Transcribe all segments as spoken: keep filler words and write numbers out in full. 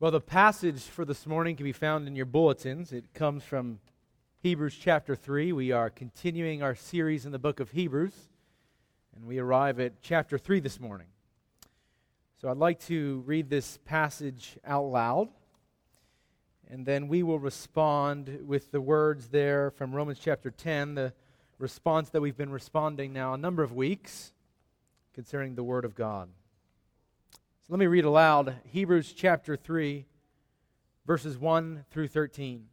Well, the passage for this morning can be found in your bulletins. It comes from Hebrews chapter three. We are continuing our series in the book of Hebrews, and we arrive at chapter three this morning. So I'd like to read this passage out loud, and then we will respond with the words there from Romans chapter ten, the response that we've been responding now a number of weeks concerning the Word of God. So let me read aloud Hebrews chapter three, verses one through thirteen.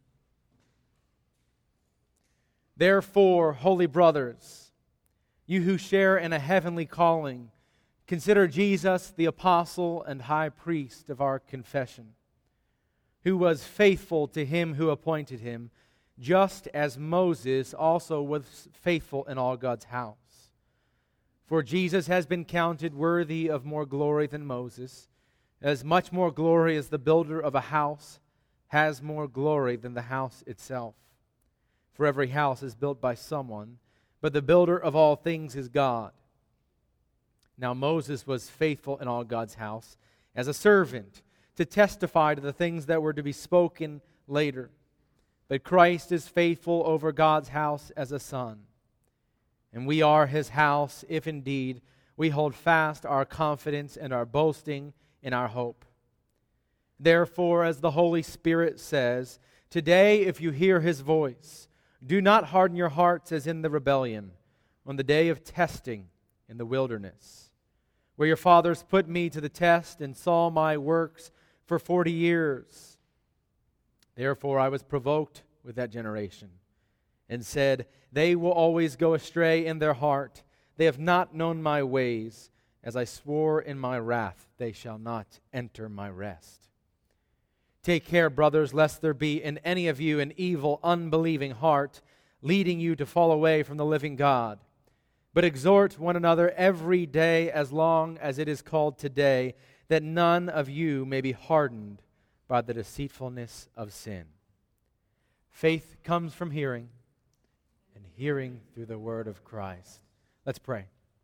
Therefore, holy brothers, you who share in a heavenly calling, consider Jesus the apostle and high priest of our confession, who was faithful to him who appointed him, just as Moses also was faithful in all God's house. For Jesus has been counted worthy of more glory than Moses, as much more glory as the builder of a house has more glory than the house itself. For every house is built by someone, but the builder of all things is God. Now Moses was faithful in all God's house as a servant to testify to the things that were to be spoken later. But Christ is faithful over God's house as a son. And we are His house, if indeed we hold fast our confidence and our boasting in our hope. Therefore, as the Holy Spirit says, today if you hear His voice, do not harden your hearts as in the rebellion, on the day of testing in the wilderness, where your fathers put me to the test and saw my works for forty years. Therefore I was provoked with that generation, and said, they will always go astray in their heart. They have not known my ways. As I swore in my wrath, they shall not enter my rest. Take care, brothers, lest there be in any of you an evil, unbelieving heart, leading you to fall away from the living God. But exhort one another every day as long as it is called today, that none of you may be hardened by the deceitfulness of sin. Faith comes from hearing, and hearing through the word of Christ. Let's pray.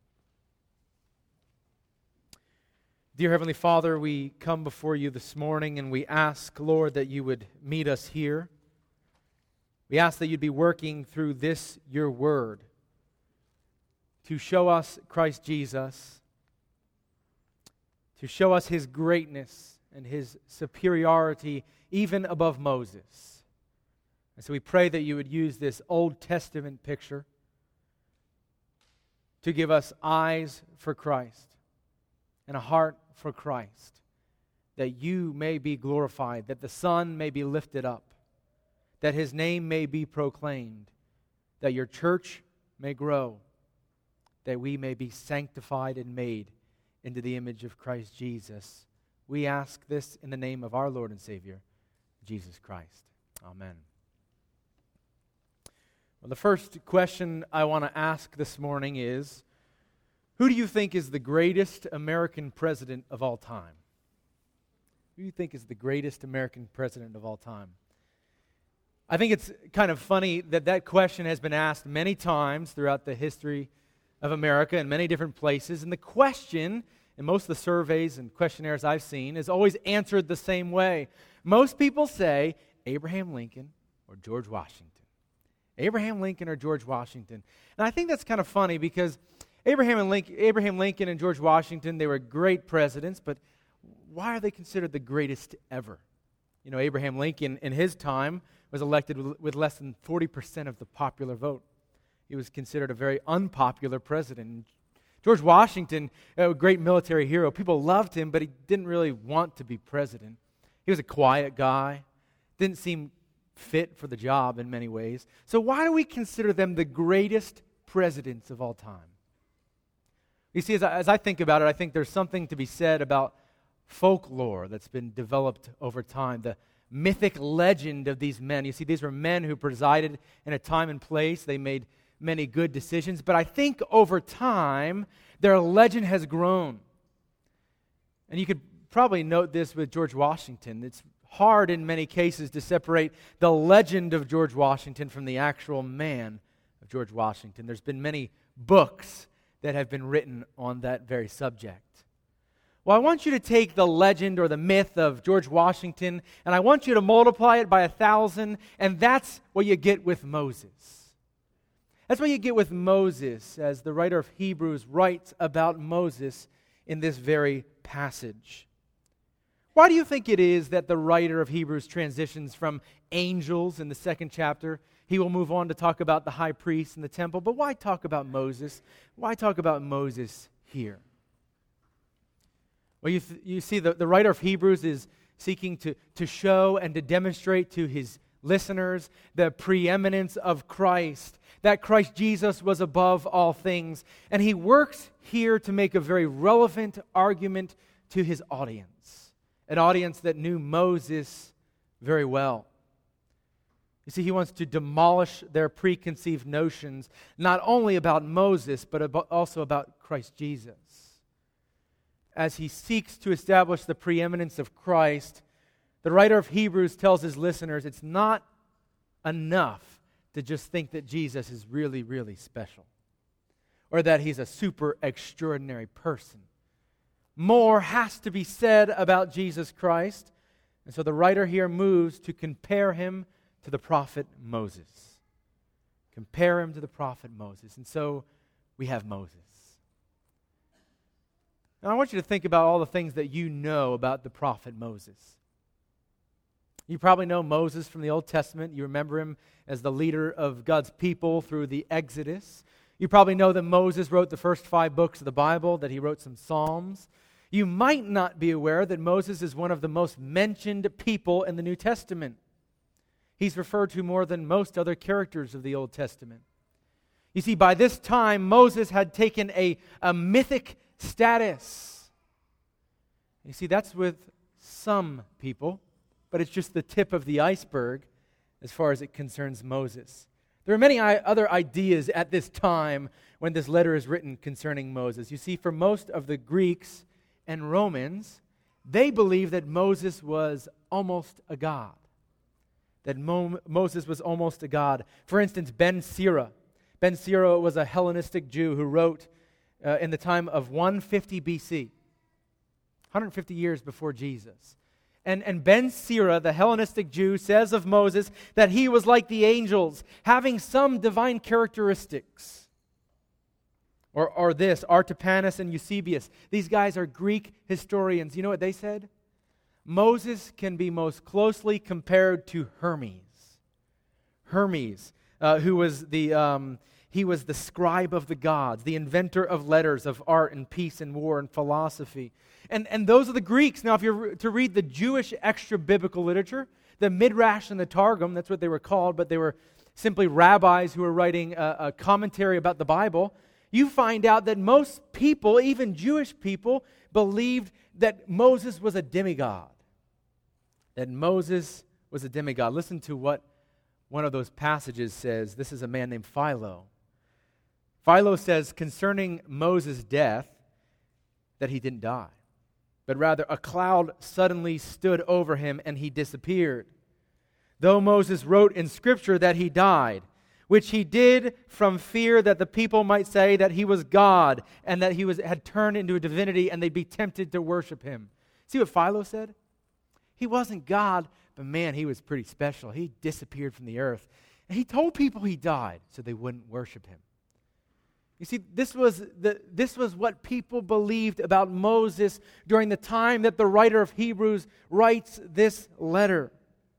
Dear Heavenly Father, we come before you this morning and we ask, Lord, that you would meet us here. We ask that you'd be working through this, your word, to show us Christ Jesus, to show us His greatness and His superiority even above Moses. And so we pray that you would use this Old Testament picture to give us eyes for Christ and a heart for Christ, that you may be glorified, that the Son may be lifted up, that His name may be proclaimed, that your church may grow, that we may be sanctified and made into the image of Christ Jesus. We ask this in the name of our Lord and Savior, Jesus Christ. Amen. Well, the first question I want to ask this morning is, who do you think is the greatest American president of all time? Who do you think is the greatest American president of all time? I think it's kind of funny that that question has been asked many times throughout the history of America in many different places, and the question, in most of the surveys and questionnaires I've seen, is always answered the same way. Most people say Abraham Lincoln or George Washington. Abraham Lincoln or George Washington. And I think that's kind of funny because Abraham and Lincoln, Abraham Lincoln and George Washington, they were great presidents, but why are they considered the greatest ever? You know, Abraham Lincoln in his time was elected with, with less than forty percent of the popular vote. He was considered a very unpopular president. George Washington, a great military hero, people loved him, but he didn't really want to be president. He was a quiet guy, didn't seem fit for the job in many ways. So why do we consider them the greatest presidents of all time? You see, as I, as I think about it, I think there's something to be said about folklore that's been developed over time, the mythic legend of these men. You see, these were men who presided in a time and place. They made many good decisions, but I think over time, their legend has grown. And you could probably note this with George Washington. It's hard in many cases to separate the legend of George Washington from the actual man of George Washington. There's been many books that have been written on that very subject. Well, I want you to take the legend or the myth of George Washington, and I want you to multiply it by a thousand, and that's what you get with Moses. That's what you get with Moses, as the writer of Hebrews writes about Moses in this very passage. Why do you think it is that the writer of Hebrews transitions from angels in the second chapter? He will move on to talk about the high priest and the temple, but why talk about Moses? Why talk about Moses here? Well, you, th- you see, the, the writer of Hebrews is seeking to, to show and to demonstrate to his listeners the preeminence of Christ, that Christ Jesus was above all things. And he works here to make a very relevant argument to his audience, an audience that knew Moses very well. You see, he wants to demolish their preconceived notions, not only about Moses, but about, also about Christ Jesus. As he seeks to establish the preeminence of Christ, the writer of Hebrews tells his listeners it's not enough to just think that Jesus is really, really special, or that he's a super extraordinary person. More has to be said about Jesus Christ, and so the writer here moves to compare him to the prophet Moses. Compare him to the prophet Moses. And so we have Moses. Now I want you to think about all the things that you know about the prophet Moses. You probably know Moses from the Old Testament. You remember him as the leader of God's people through the Exodus. You probably know that Moses wrote the first five books of the Bible, that he wrote some Psalms. You might not be aware that Moses is one of the most mentioned people in the New Testament. He's referred to more than most other characters of the Old Testament. You see, by this time, Moses had taken a, a mythic status. You see, that's with some people, but it's just the tip of the iceberg as far as it concerns Moses. There are many I- other ideas at this time when this letter is written concerning Moses. You see, for most of the Greeks and Romans, they believed that Moses was almost a god. That Mo- Moses was almost a god. For instance, Ben Sira. Ben Sira was a Hellenistic Jew who wrote uh, in the time of one fifty B C, one hundred fifty years before Jesus. And, and Ben Sira, the Hellenistic Jew, says of Moses that he was like the angels, having some divine characteristics. Or, or this, Artapanus and Eusebius. These guys are Greek historians. You know what they said? Moses can be most closely compared to Hermes. Hermes, uh, who was the um, he was the scribe of the gods, the inventor of letters, of art and peace and war and philosophy. And, and those are the Greeks. Now, if you're to read the Jewish extra-biblical literature, the Midrash and the Targum, that's what they were called, but they were simply rabbis who were writing a, a commentary about the Bible, you find out that most people, even Jewish people, believed that Moses was a demigod. That Moses was a demigod. Listen to what one of those passages says. This is a man named Philo. Philo says concerning Moses' death that he didn't die, but rather a cloud suddenly stood over him and he disappeared. Though Moses wrote in Scripture that he died, which he did from fear that the people might say that he was God and that he was had turned into a divinity and they'd be tempted to worship him. See what Philo said? He wasn't God, but man, he was pretty special. He disappeared from the earth. And he told people he died so they wouldn't worship him. You see, this was the, this was what people believed about Moses during the time that the writer of Hebrews writes this letter.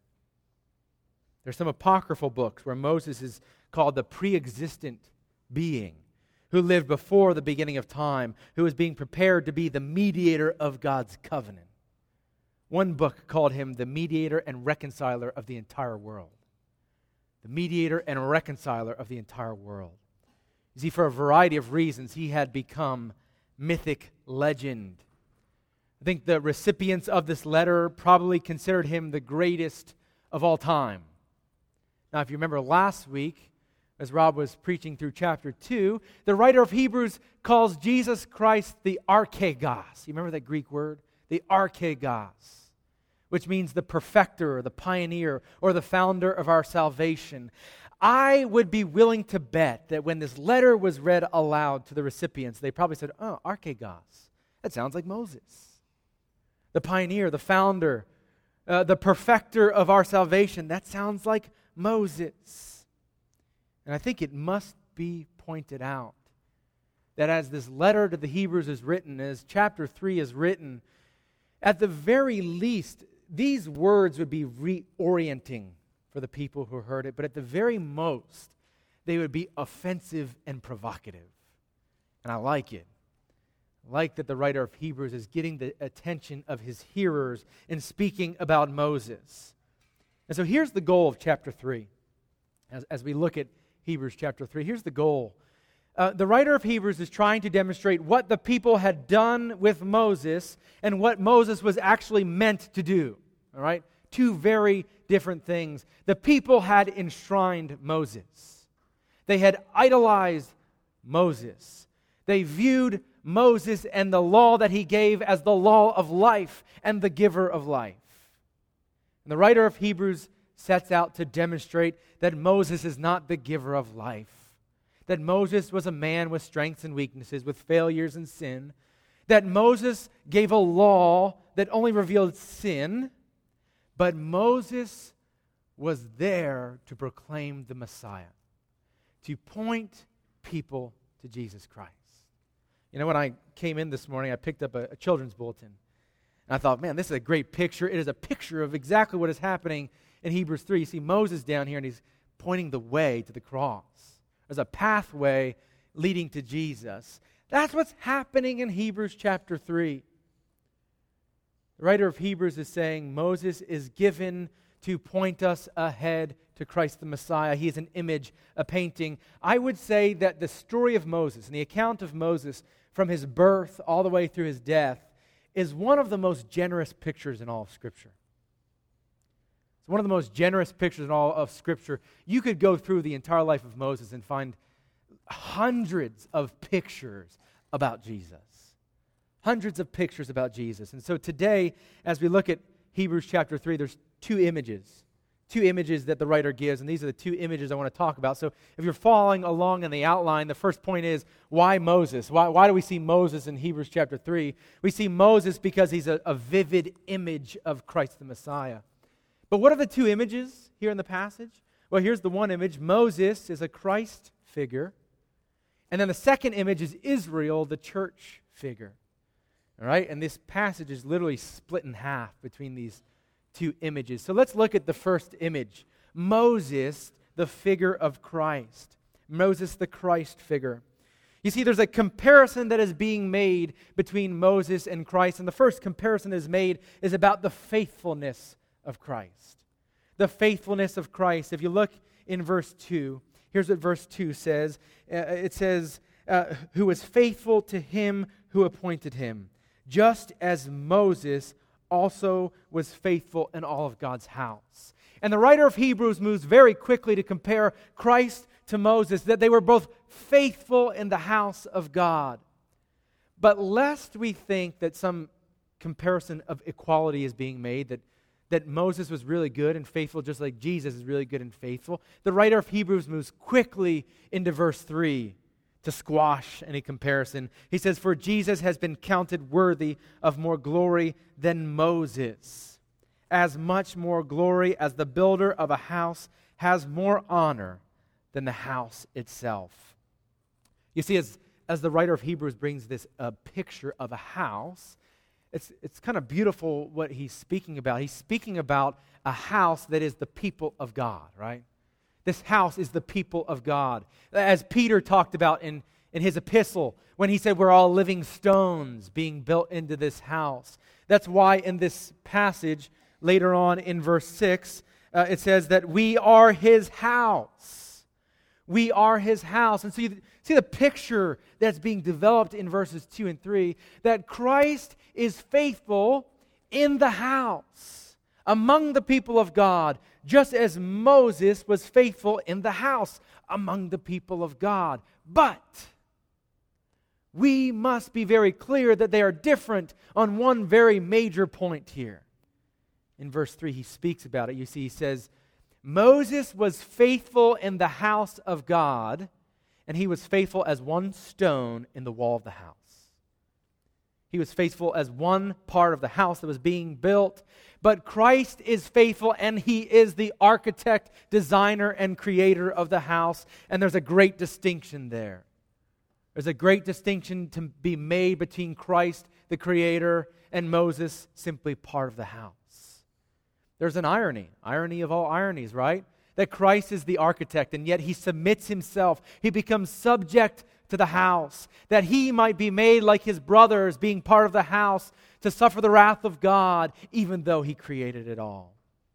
There's some apocryphal books where Moses is called the pre-existent being who lived before the beginning of time, who was being prepared to be the mediator of God's covenant. One book called him the mediator and reconciler of the entire world. The mediator and reconciler of the entire world. You see, for a variety of reasons, he had become mythic legend. I think the recipients of this letter probably considered him the greatest of all time. Now, if you remember last week, as Rob was preaching through chapter two, the writer of Hebrews calls Jesus Christ the archegos. You remember that Greek word? The archegos, which means the perfecter, the pioneer, or the founder of our salvation. I would be willing to bet that when this letter was read aloud to the recipients, they probably said, oh, archegos. That sounds like Moses. the pioneer, the founder, uh, the perfecter of our salvation. That sounds like Moses. And I think it must be pointed out that as this letter to the Hebrews is written, as chapter three is written, at the very least, these words would be reorienting for the people who heard it, but at the very most, they would be offensive and provocative. And I like it. I like that the writer of Hebrews is getting the attention of his hearers in speaking about Moses. And so here's the goal of chapter three. As, as we look at Hebrews chapter three, here's the goal. Uh, the writer of Hebrews is trying to demonstrate what the people had done with Moses and what Moses was actually meant to do. All right? Two very different things. The people had enshrined Moses. They had idolized Moses. They viewed Moses and the law that he gave as the law of life and the giver of life. And the writer of Hebrews sets out to demonstrate that Moses is not the giver of life. That Moses was a man with strengths and weaknesses, with failures and sin. That Moses gave a law that only revealed sin. But Moses was there to proclaim the Messiah, to point people to Jesus Christ. You know, when I came in this morning, I picked up a, a children's bulletin. And I thought, man, this is a great picture. It is a picture of exactly what is happening in Hebrews three. You see Moses down here, and he's pointing the way to the cross. There's a pathway leading to Jesus. That's what's happening in Hebrews chapter three. The writer of Hebrews is saying Moses is given to point us ahead to Christ the Messiah. He is an image, a painting. I would say that the story of Moses and the account of Moses from his birth all the way through his death is one of the most generous pictures in all of Scripture. It's one of the most generous pictures in all of Scripture. You could go through the entire life of Moses and find hundreds of pictures about Jesus. Hundreds of pictures about Jesus. And so today, as we look at Hebrews chapter three, there's two images. Two images that the writer gives, and these are the two images I want to talk about. So if you're following along in the outline, the first point is, why Moses? Why, why do we see Moses in Hebrews chapter three? We see Moses because he's a, a vivid image of Christ the Messiah. But what are the two images here in the passage? Well, here's the one image. Moses is a Christ figure. And then the second image is Israel, the church figure. All right? And this passage is literally split in half between these two images. So let's look at the first image. Moses, the figure of Christ. Moses, the Christ figure. You see, there's a comparison that is being made between Moses and Christ. And the first comparison that is made is about the faithfulness of Christ. The faithfulness of Christ. If you look in verse two, here's what verse two says. Uh, it says, uh, who was faithful to him who appointed him, just as Moses also was faithful in all of God's house. And the writer of Hebrews moves very quickly to compare Christ to Moses, that they were both faithful in the house of God. But lest we think that some comparison of equality is being made, that, that Moses was really good and faithful just like Jesus is really good and faithful, the writer of Hebrews moves quickly into verse three to squash any comparison. He says, for Jesus has been counted worthy of more glory than Moses, as much more glory as the builder of a house has more honor than the house itself. You see, as, as the writer of Hebrews brings this uh, picture of a house, it's, it's kind of beautiful what he's speaking about. He's speaking about a house that is the people of God, right? This house is the people of God. As Peter talked about in, in his epistle, when he said we're all living stones being built into this house. That's why in this passage, later on in verse six, uh, it says that we are his house. We are his house. And so you see the picture that's being developed in verses two and three, that Christ is faithful in the house, among the people of God, just as Moses was faithful in the house among the people of God. But we must be very clear that they are different on one very major point here. In verse three, he speaks about it. You see, he says, Moses was faithful in the house of God, and he was faithful as one stone in the wall of the house. He was faithful as one part of the house that was being built. But Christ is faithful, and He is the architect, designer, and creator of the house. And there's a great distinction there. There's a great distinction to be made between Christ, the creator, and Moses, simply part of the house. There's an irony, irony of all ironies, right? That Christ is the architect, and yet He submits Himself. He becomes subject to the house, that He might be made like His brothers, being part of the house, to suffer the wrath of God, even though He created it all.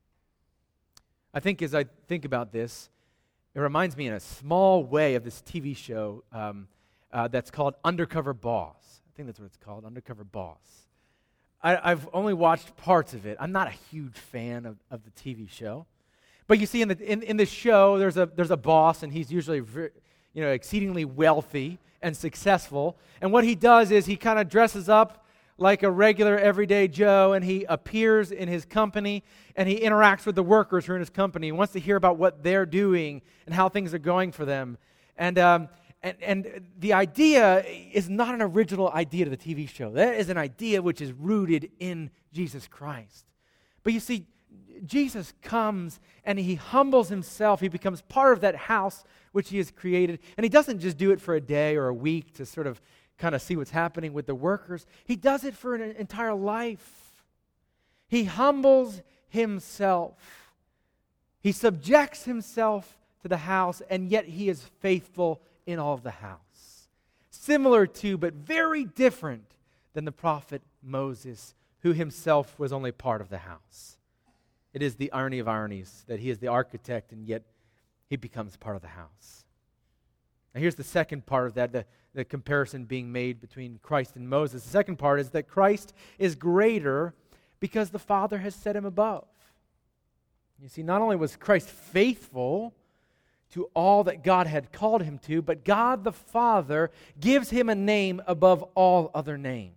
I think as I think about this, it reminds me in a small way of this T V show um, uh, that's called Undercover Boss. I think that's what it's called, Undercover Boss. I, I've only watched parts of it. I'm not a huge fan of, of the T V show. But you see in the in, in the show, there's a there's a boss, and he's usually very, you know, exceedingly wealthy and successful. And what he does is he kind of dresses up like a regular everyday Joe, and he appears in his company, and he interacts with the workers who are in his company. He wants to hear about what they're doing and how things are going for them. And um, and and the idea is not an original idea to the T V show. That is an idea which is rooted in Jesus Christ. But you see, Jesus comes and He humbles Himself. He becomes part of that house which He has created. And He doesn't just do it for a day or a week to sort of kind of see what's happening with the workers. He does it for an entire life. He humbles Himself. He subjects Himself to the house, and yet He is faithful in all of the house. Similar to, but very different than the prophet Moses, who himself was only part of the house. It is the irony of ironies that he is the architect, and yet he becomes part of the house. Now here's the second part of that, the, the comparison being made between Christ and Moses. The second part is that Christ is greater because the Father has set Him above. You see, not only was Christ faithful to all that God had called Him to, but God the Father gives Him a name above all other names.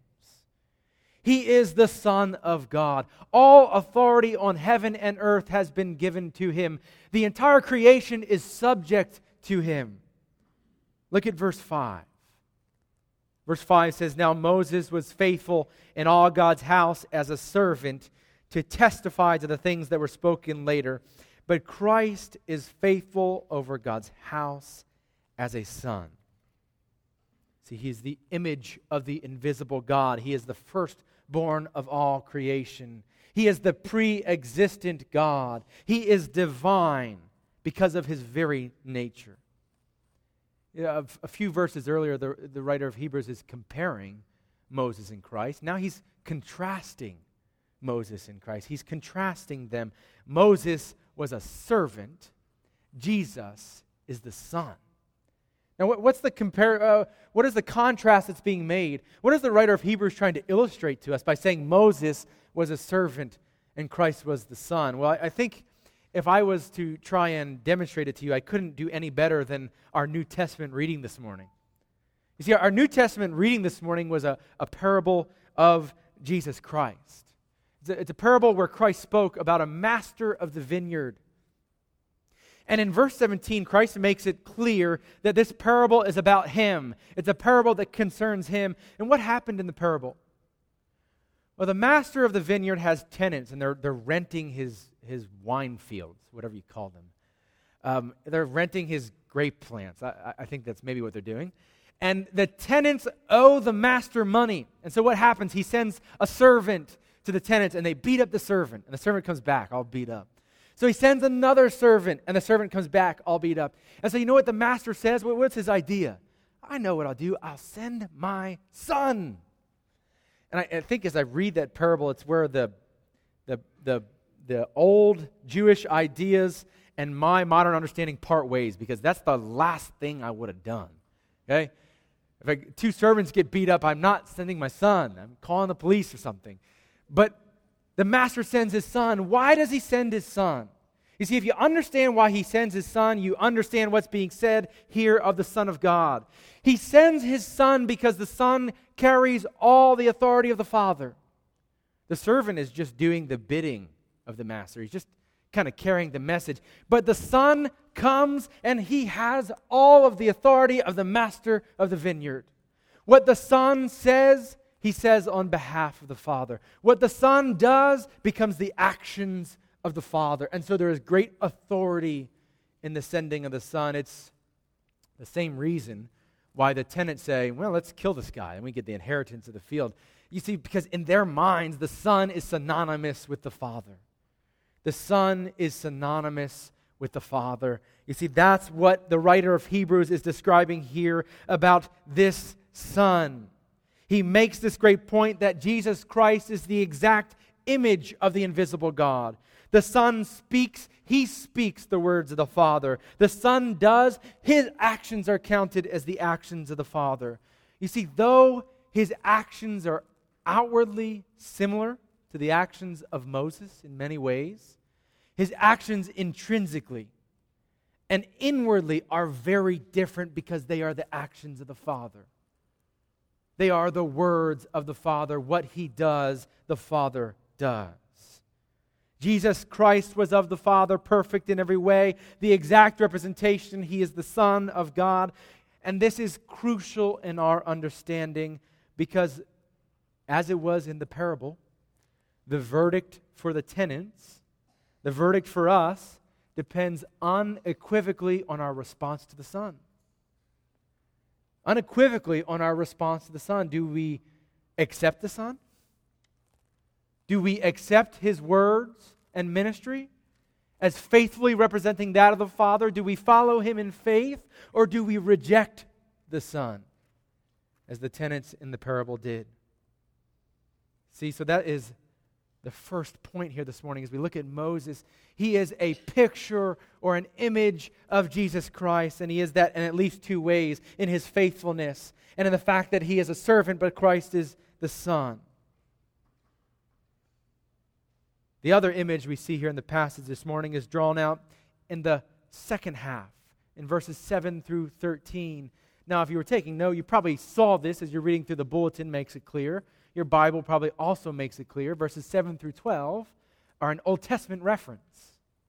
He is the Son of God. All authority on heaven and earth has been given to Him. The entire creation is subject to Him. Look at verse five. Verse five says, "Now Moses was faithful in all God's house as a servant to testify to the things that were spoken later. But Christ is faithful over God's house as a son." See, He is the image of the invisible God. He is the firstborn of all creation. He is the pre-existent God. He is divine because of His very nature. Yeah, a few verses earlier, the, the writer of Hebrews is comparing Moses and Christ. Now he's contrasting Moses and Christ. He's contrasting them. Moses was a servant. Jesus is the Son. Now, what, what's the compare? Uh, what is the contrast that's being made? What is the writer of Hebrews trying to illustrate to us by saying Moses was a servant and Christ was the Son? Well, I, I think if I was to try and demonstrate it to you, I couldn't do any better than our New Testament reading this morning. You see, our New Testament reading this morning was a, a parable of Jesus Christ. It's a, it's a parable where Christ spoke about a master of the vineyard. And in verse seventeen, Christ makes it clear that this parable is about Him. It's a parable that concerns Him. And what happened in the parable? Well, the master of the vineyard has tenants, and they're, they're renting his, his wine fields, whatever you call them. Um, they're renting his grape plants. I, I think that's maybe what they're doing. And the tenants owe the master money. And so what happens? He sends a servant to the tenants, and they beat up the servant. And the servant comes back all beat up. So he sends another servant, and the servant comes back all beat up. And so you know what the master says? What's his idea? I know what I'll do. I'll send my son. And I, I think as I read that parable, it's where the, the, the, the old Jewish ideas and my modern understanding part ways, because that's the last thing I would have done. Okay? If I, two servants get beat up, I'm not sending my son. I'm calling the police or something. But the master sends his son. Why does he send his son? You see, if you understand why he sends his son, you understand what's being said here of the Son of God. He sends his son because the son carries all the authority of the Father. The servant is just doing the bidding of the master. He's just kind of carrying the message. But the son comes and he has all of the authority of the master of the vineyard. What the son says, he says on behalf of the Father. What the Son does becomes the actions of the Father. And so there is great authority in the sending of the Son. It's the same reason why the tenants say, well, let's kill this guy and we get the inheritance of the field. You see, because in their minds, the Son is synonymous with the Father. The Son is synonymous with the Father. You see, that's what the writer of Hebrews is describing here about this Son. He makes this great point that Jesus Christ is the exact image of the invisible God. The Son speaks, He speaks the words of the Father. The Son does, His actions are counted as the actions of the Father. You see, though His actions are outwardly similar to the actions of Moses in many ways, His actions intrinsically and inwardly are very different because they are the actions of the Father. They are the words of the Father. What He does, the Father does. Jesus Christ was of the Father, perfect in every way, the exact representation. He is the Son of God. And this is crucial in our understanding because, as it was in the parable, the verdict for the tenants, the verdict for us, depends unequivocally on our response to the Son. Unequivocally on our response to the Son. Do we accept the Son? Do we accept His words and ministry as faithfully representing that of the Father? Do we follow Him in faith, or do we reject the Son, as the tenants in the parable did? See, so that is the first point here this morning as we look at Moses. He is a picture or an image of Jesus Christ, and he is that in at least two ways, in his faithfulness and in the fact that he is a servant, but Christ is the Son. The other image we see here in the passage this morning is drawn out in the second half, in verses seven through thirteen. Now, if you were taking note, you probably saw this as you're reading through the bulletin, makes it clear. Your Bible probably also makes it clear. Verses seven through twelve are an Old Testament reference.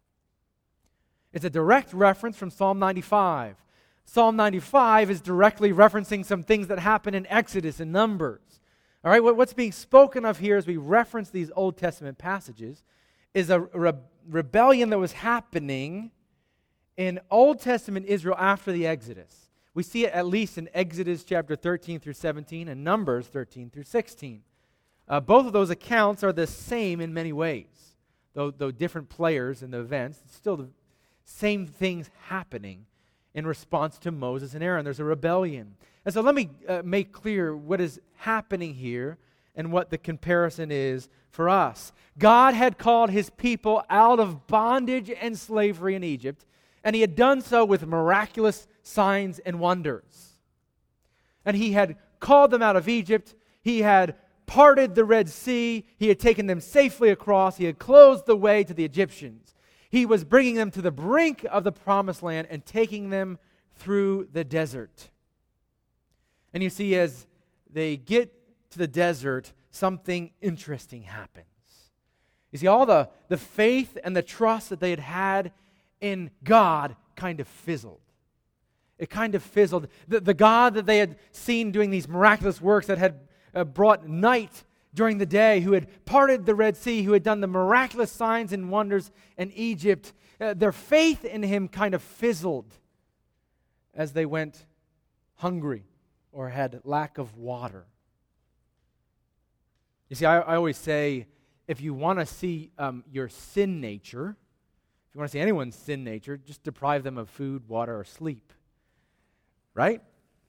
It's a direct reference from Psalm ninety-five. Psalm ninety-five is directly referencing some things that happen in Exodus and Numbers. All right, what's being spoken of here as we reference these Old Testament passages is a re- rebellion that was happening in Old Testament Israel after the Exodus. We see it at least in Exodus chapter thirteen through seventeen and Numbers thirteen through sixteen. Uh, both of those accounts are the same in many ways. Though, though different players in the events, it's still the same things happening in response to Moses and Aaron. There's a rebellion. And so let me uh, make clear what is happening here and what the comparison is for us. God had called His people out of bondage and slavery in Egypt, and He had done so with miraculous signs and wonders. And He had called them out of Egypt. He had parted the Red Sea. He had taken them safely across. He had closed the way to the Egyptians. He was bringing them to the brink of the Promised Land and taking them through the desert. And you see, as they get to the desert, something interesting happens. You see, all the, the faith and the trust that they had had in God kind of fizzled. It kind of fizzled. The, the God that they had seen doing these miraculous works that had uh, brought night during the day, who had parted the Red Sea, who had done the miraculous signs and wonders in Egypt, uh, their faith in Him kind of fizzled as they went hungry or had lack of water. You see, I, I always say, if you want to see um, your sin nature, if you want to see anyone's sin nature, just deprive them of food, water, or sleep. Right?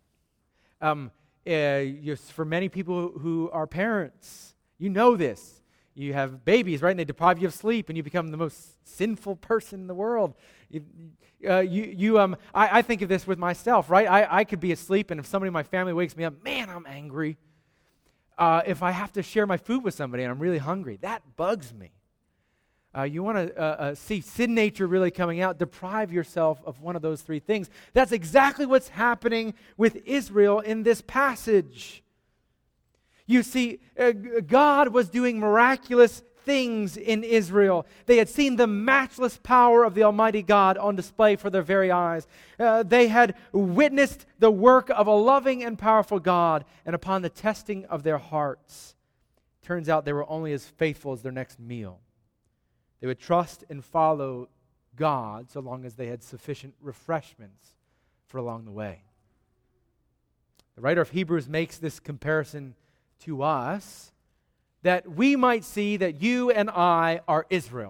Um, uh, just for many people who are parents, you know this. You have babies, right? And they deprive you of sleep, and you become the most sinful person in the world. You, uh, you, you um, I, I think of this with myself, right? I, I could be asleep, and if somebody in my family wakes me up, man, I'm angry. Uh, if I have to share my food with somebody and I'm really hungry, that bugs me. Uh, you want to uh, uh, see sin nature really coming out, deprive yourself of one of those three things. That's exactly what's happening with Israel in this passage. You see, uh, God was doing miraculous things in Israel. They had seen the matchless power of the Almighty God on display for their very eyes. Uh, they had witnessed the work of a loving and powerful God, and upon the testing of their hearts, turns out they were only as faithful as their next meal. They would trust and follow God so long as they had sufficient refreshments for along the way. The writer of Hebrews makes this comparison to us that we might see that you and I are Israel.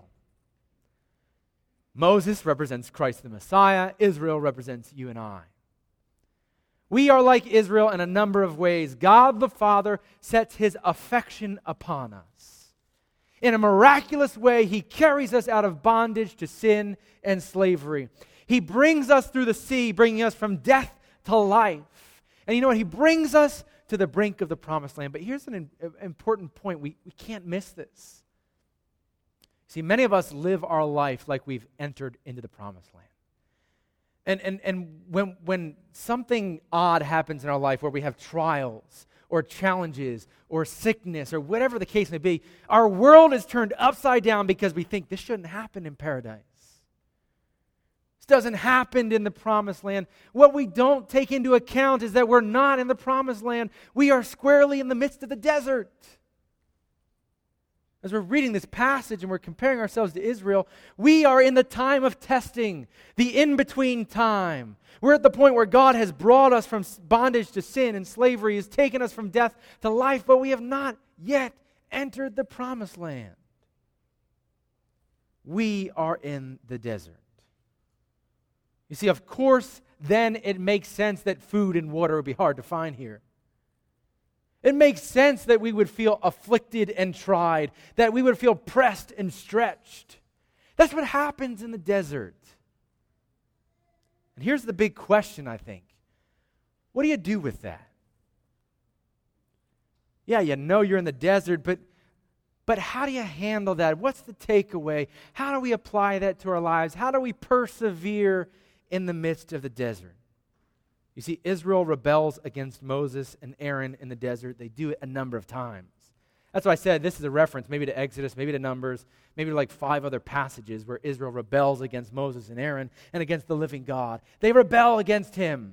Moses represents Christ the Messiah. Israel represents you and I. We are like Israel in a number of ways. God the Father sets His affection upon us. In a miraculous way, He carries us out of bondage to sin and slavery. He brings us through the sea, bringing us from death to life. And you know what? He brings us to the brink of the promised land. But here's an in, important point. We, we can't miss this. See, many of us live our life like we've entered into the promised land. And, and, and when, when something odd happens in our life where we have trials or challenges or sickness or whatever the case may be, our world is turned upside down because we think this shouldn't happen in paradise. Doesn't happen in the promised land. What we don't take into account is that we're not in the promised land. We are squarely in the midst of the desert. As we're reading this passage and we're comparing ourselves to Israel, we are in the time of testing, the in-between time. We're at the point where God has brought us from bondage to sin and slavery, has taken us from death to life, but we have not yet entered the promised land. We are in the desert. You see, of course, then it makes sense that food and water would be hard to find here. It makes sense that we would feel afflicted and tried, that we would feel pressed and stretched. That's what happens in the desert. And here's the big question, I think. What do you do with that? Yeah, you know you're in the desert, but But how do you handle that? What's the takeaway? How do we apply that to our lives? How do we persevere in the midst of the desert? You see, Israel rebels against Moses and Aaron in the desert. They do it a number of times. That's why I said this is a reference maybe to Exodus, maybe to Numbers, maybe to like five other passages where Israel rebels against Moses and Aaron and against the living God. They rebel against Him.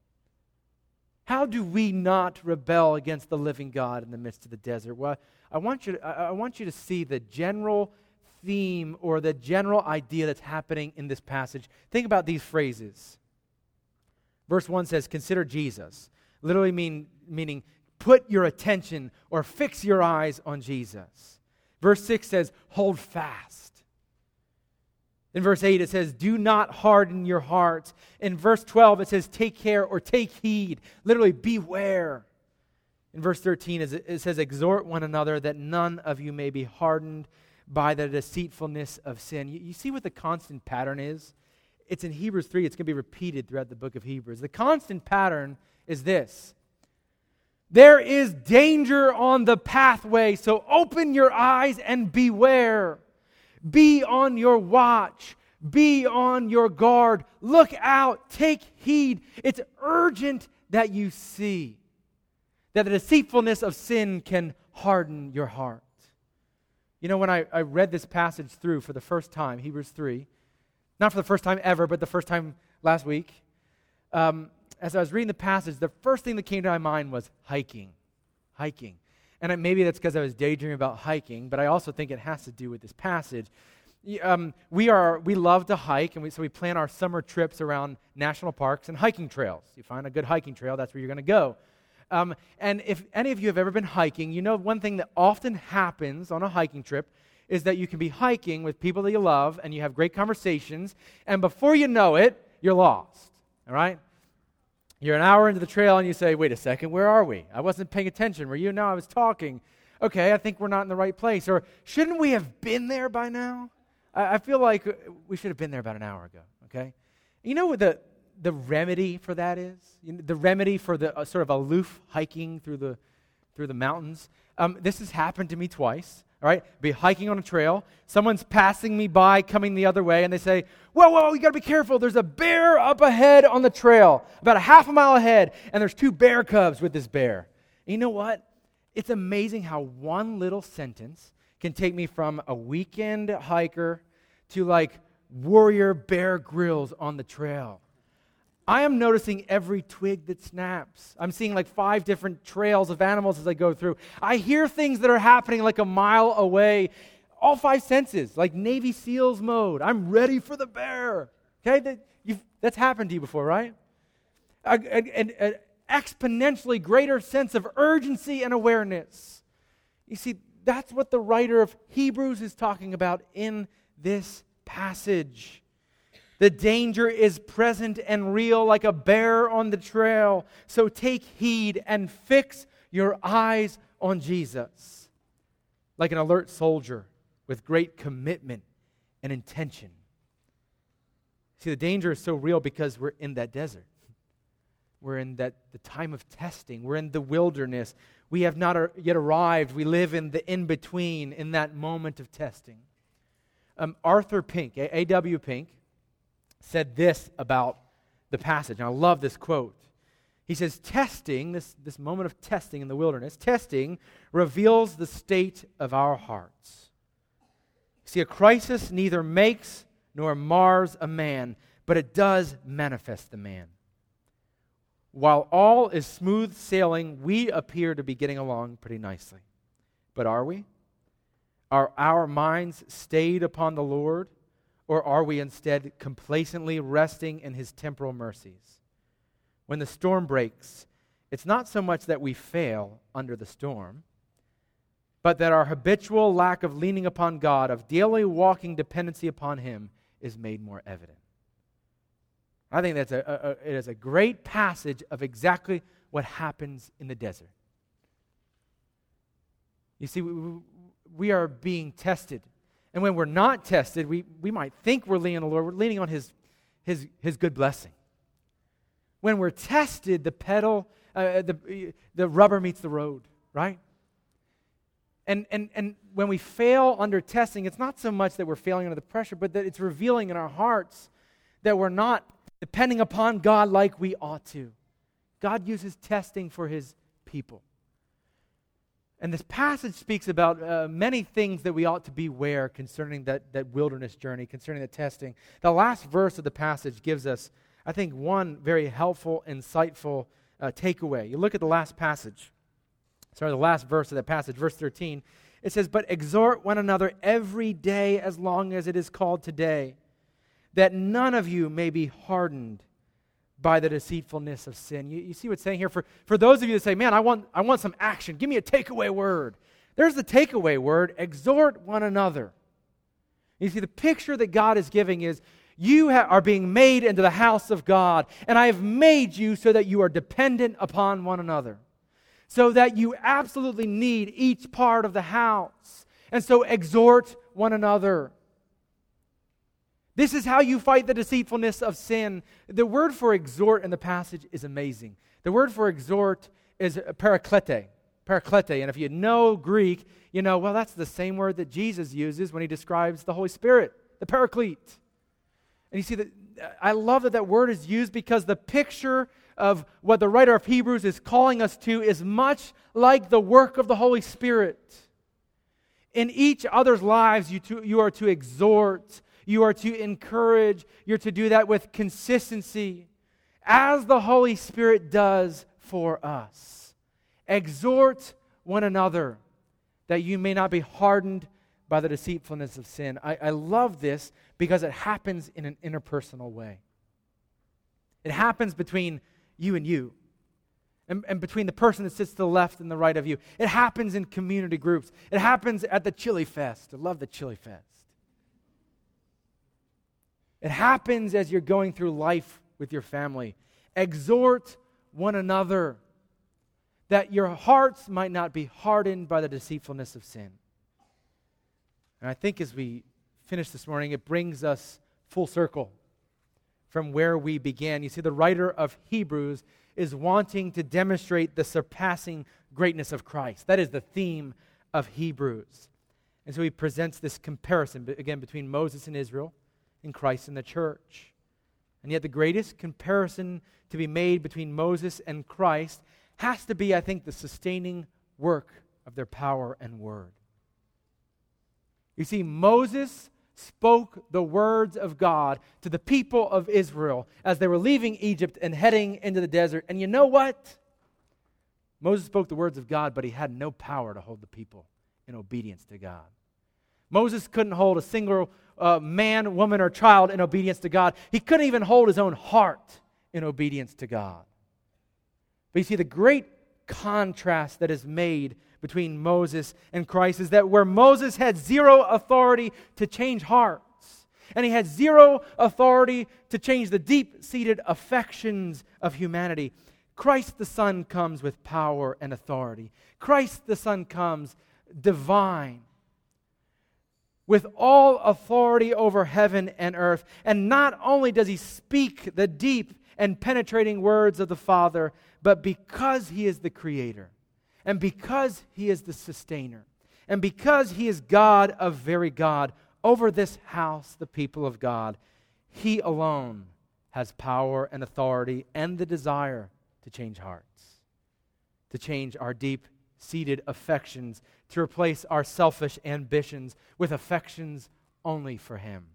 How do we not rebel against the living God in the midst of the desert? Well, I want you to, I want you to see the general theme or the general idea that's happening in this passage. Think about these phrases. Verse one says, consider Jesus. Literally mean, meaning put your attention or fix your eyes on Jesus. Verse six says, hold fast. In verse eight it says, do not harden your hearts. In verse twelve it says, take care or take heed. Literally, beware. In verse thirteen it says, exhort one another that none of you may be hardened by the deceitfulness of sin. You, you see what the constant pattern is? It's in Hebrews three. It's going to be repeated throughout the book of Hebrews. The constant pattern is this. There is danger on the pathway, so open your eyes and beware. Be on your watch. Be on your guard. Look out. Take heed. It's urgent that you see that the deceitfulness of sin can harden your heart. You know, when I, I read this passage through for the first time, Hebrews three, not for the first time ever, but the first time last week, um, as I was reading the passage, the first thing that came to my mind was hiking. Hiking. And I, maybe that's because I was daydreaming about hiking, but I also think it has to do with this passage. Um, we are we love to hike, and we, so we plan our summer trips around national parks and hiking trails. You find a good hiking trail, that's where you're going to go. Um, and if any of you have ever been hiking, you know one thing that often happens on a hiking trip is that you can be hiking with people that you love, and you have great conversations, and before you know it, you're lost, all right? You're an hour into the trail, and you say, wait a second, where are we? I wasn't paying attention. Were you? No, I was talking. Okay, I think we're not in the right place. Or shouldn't we have been there by now? I, I feel like we should have been there about an hour ago, okay? You know what the, the remedy for that is? You know, the remedy for the uh, sort of aloof hiking through the, through the mountains? Um, this has happened to me twice. All right, be hiking on a trail. Someone's passing me by, coming the other way, and they say, whoa, whoa, you got to be careful. There's a bear up ahead on the trail, about a half a mile ahead, and there's two bear cubs with this bear. And you know what? It's amazing how one little sentence can take me from a weekend hiker to like warrior Bear Grylls on the trail. I am noticing every twig that snaps. I'm seeing like five different trails of animals as I go through. I hear things that are happening like a mile away. All five senses, like Navy SEALs mode. I'm ready for the bear. Okay, that, you've, that's happened to you before, right? An exponentially greater sense of urgency and awareness. You see, that's what the writer of Hebrews is talking about in this passage. The danger is present and real like a bear on the trail. So take heed and fix your eyes on Jesus. Like an alert soldier with great commitment and intention. See, the danger is so real because we're in that desert. We're in that the time of testing. We're in the wilderness. We have not yet arrived. We live in the in-between, in that moment of testing. Um, Arthur Pink, A W Pink, said this about the passage. And I love this quote. He says, testing, this, this moment of testing in the wilderness, testing reveals the state of our hearts. See, a crisis neither makes nor mars a man, but it does manifest the man. While all is smooth sailing, we appear to be getting along pretty nicely. But are we? Are our minds stayed upon the Lord? Or are we instead complacently resting in His temporal mercies? When the storm breaks, it's not so much that we fail under the storm, but that our habitual lack of leaning upon God, of daily walking dependency upon Him, is made more evident. I think that's a, a, a, it is a great passage of exactly what happens in the desert. You see, we, we are being tested. And when we're not tested, we, we might think we're leaning on the Lord. We're leaning on His, His, His good blessing. When we're tested, the pedal, uh, the, the rubber meets the road, right? And, and, and when we fail under testing, it's not so much that we're failing under the pressure, but that it's revealing in our hearts that we're not depending upon God like we ought to. God uses testing for His people. And this passage speaks about uh, many things that we ought to beware concerning that, that wilderness journey, concerning the testing. The last verse of the passage gives us, I think, one very helpful, insightful uh, takeaway. You look at the last passage. Sorry, the last verse of that passage, verse thirteen. It says, "But exhort one another every day as long as it is called today, that none of you may be hardened by the deceitfulness of sin." You, you see what's saying here? For, for those of you that say, man, I want, I want some action. Give me a takeaway word. There's the takeaway word, exhort one another. You see, the picture that God is giving is, you ha- are being made into the house of God, and I have made you so that you are dependent upon one another, so that you absolutely need each part of the house. And so exhort one another. This is how you fight the deceitfulness of sin. The word for exhort in the passage is amazing. The word for exhort is paraklete. Paraklete. And if you know Greek, you know, well, that's the same word that Jesus uses when He describes the Holy Spirit, the Paraclete. And you see, that I love that that word is used because the picture of what the writer of Hebrews is calling us to is much like the work of the Holy Spirit. In each other's lives, you, to, you are to exhort. You are to encourage. You're to do that with consistency, as the Holy Spirit does for us. Exhort one another, that you may not be hardened by the deceitfulness of sin. I, I love this because it happens in an interpersonal way. It happens between you and you, and, and between the person that sits to the left and the right of you. It happens in community groups. It happens at the Chili Fest. I love the Chili Fest. It happens as you're going through life with your family. Exhort one another, that your hearts might not be hardened by the deceitfulness of sin. And I think as we finish this morning, it brings us full circle from where we began. You see, the writer of Hebrews is wanting to demonstrate the surpassing greatness of Christ. That is the theme of Hebrews. And so he presents this comparison, again, between Moses and Israel, and Christ and the church. And yet the greatest comparison to be made between Moses and Christ has to be, I think, the sustaining work of their power and word. You see, Moses spoke the words of God to the people of Israel as they were leaving Egypt and heading into the desert. And you know what? Moses spoke the words of God, but he had no power to hold the people in obedience to God. Moses couldn't hold a single uh, man, woman, or child in obedience to God. He couldn't even hold his own heart in obedience to God. But you see, the great contrast that is made between Moses and Christ is that where Moses had zero authority to change hearts, and he had zero authority to change the deep-seated affections of humanity, Christ the Son comes with power and authority. Christ the Son comes divine, with all authority over heaven and earth. And not only does he speak the deep and penetrating words of the Father, but because he is the Creator, and because he is the Sustainer, and because he is God of very God, over this house, the people of God, he alone has power and authority and the desire to change hearts, to change our deep-seated affections, to replace our selfish ambitions with affections only for him.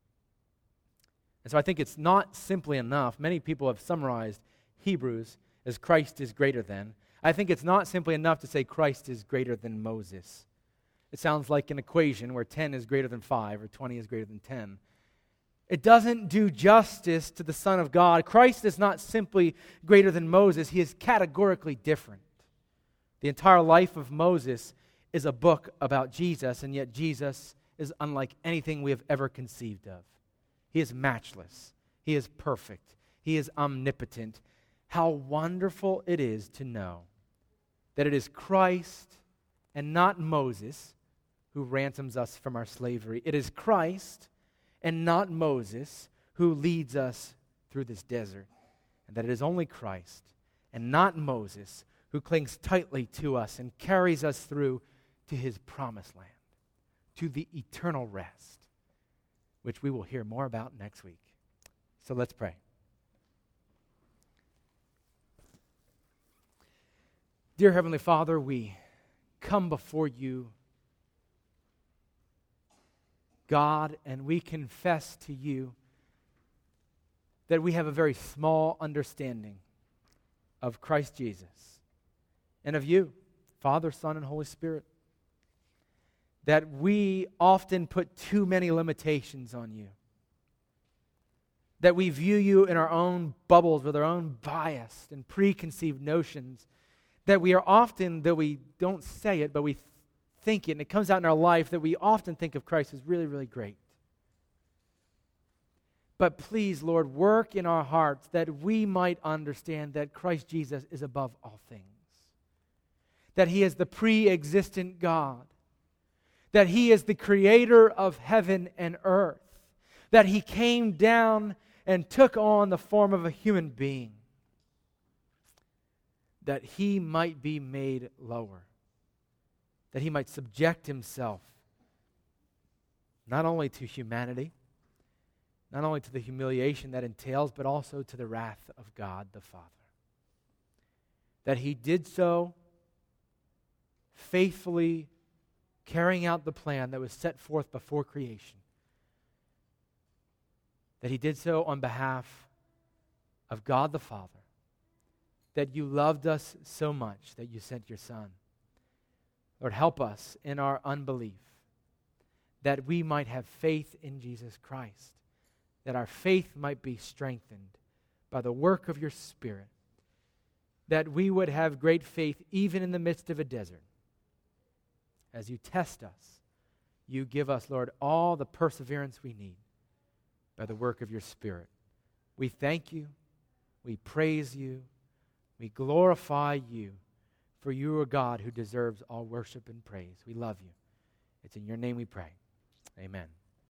And so I think it's not simply enough. Many people have summarized Hebrews as Christ is greater than. I think it's not simply enough to say Christ is greater than Moses. It sounds like an equation where ten is greater than five or twenty is greater than ten. It doesn't do justice to the Son of God. Christ is not simply greater than Moses. He is categorically different. The entire life of Moses is a book about Jesus, and yet Jesus is unlike anything we have ever conceived of. He is matchless. He is perfect. He is omnipotent. How wonderful it is to know that it is Christ and not Moses who ransoms us from our slavery. It is Christ and not Moses who leads us through this desert. And that it is only Christ and not Moses who clings tightly to us and carries us through to his promised land, to the eternal rest, which we will hear more about next week. So let's pray. Dear Heavenly Father, we come before you, God, and we confess to you that we have a very small understanding of Christ Jesus and of you, Father, Son, and Holy Spirit. That we often put too many limitations on you. That we view you in our own bubbles with our own biased and preconceived notions. That we are often, though we don't say it, but we think it, and it comes out in our life, that we often think of Christ as really, really great. But please, Lord, work in our hearts that we might understand that Christ Jesus is above all things. That he is the pre-existent God. That he is the creator of heaven and earth. That he came down and took on the form of a human being. That he might be made lower. That he might subject himself not only to humanity, not only to the humiliation that entails, but also to the wrath of God the Father. That he did so faithfully carrying out the plan that was set forth before creation. That he did so on behalf of God the Father. That you loved us so much that you sent your Son. Lord, help us in our unbelief, that we might have faith in Jesus Christ, that our faith might be strengthened by the work of your Spirit, that we would have great faith even in the midst of a desert. As you test us, you give us, Lord, all the perseverance we need by the work of your Spirit. We thank you, we praise you, we glorify you, for you are God who deserves all worship and praise. We love you. It's in your name we pray. Amen.